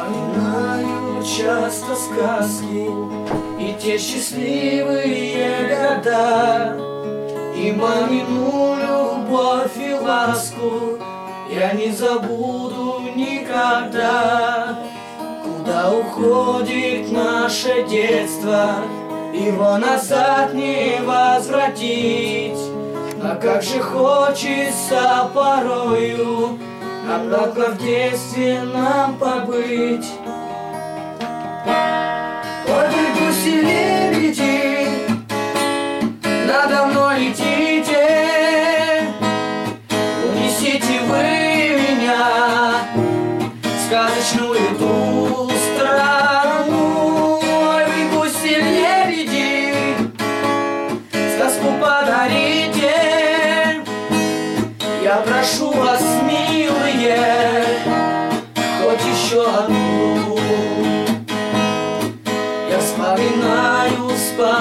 Вспоминаю часто сказки и те счастливые года, и мамину любовь и ласку я не забуду никогда. Куда уходит наше детство, его назад не возвратить. А как же хочется порою обратно в детстве нам побыть. Ой, вы гуси-лебеди, надо мной летите, унесите вы меня в сказочную ту страну. Ой, вы гуси-лебеди, сказку подарите, я прошу вас, милые, хоть еще одну. Я вспоминаю,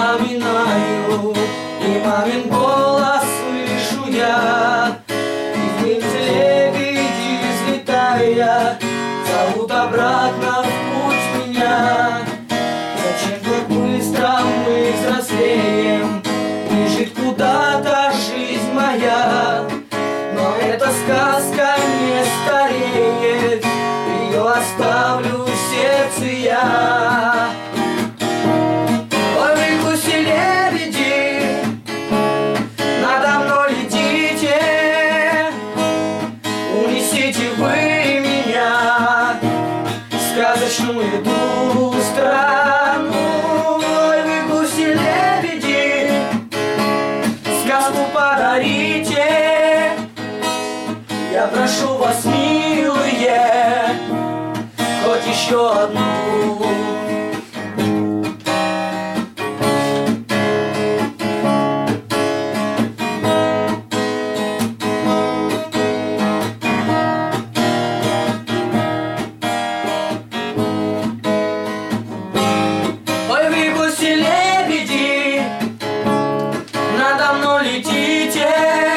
и мамин голос слышу я, и вместе лебеди взлетая зовут обратно в путь меня. Зачем так быстро мы взрослеем, бежит куда-то жизнь моя, но эта сказка не стареет, ее оставлю в сердце я. Ой, вы гуси-лебеди, надо мной летите, унесите вы меня в сказочную ту страну. Ой, вы гуси-лебеди, сказку подарите, я прошу вас, милые, хоть еще одну. Ой, вы гуси-лебеди, надо мной летите,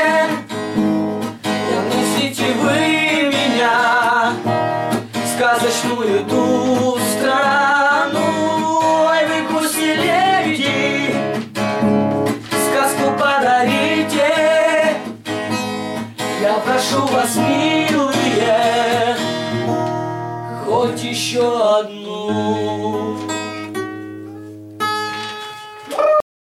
вы меня в сказочную ту страну. Ой, вы гуси-лебеди, сказку подарите, я прошу вас, милые, хоть еще одну.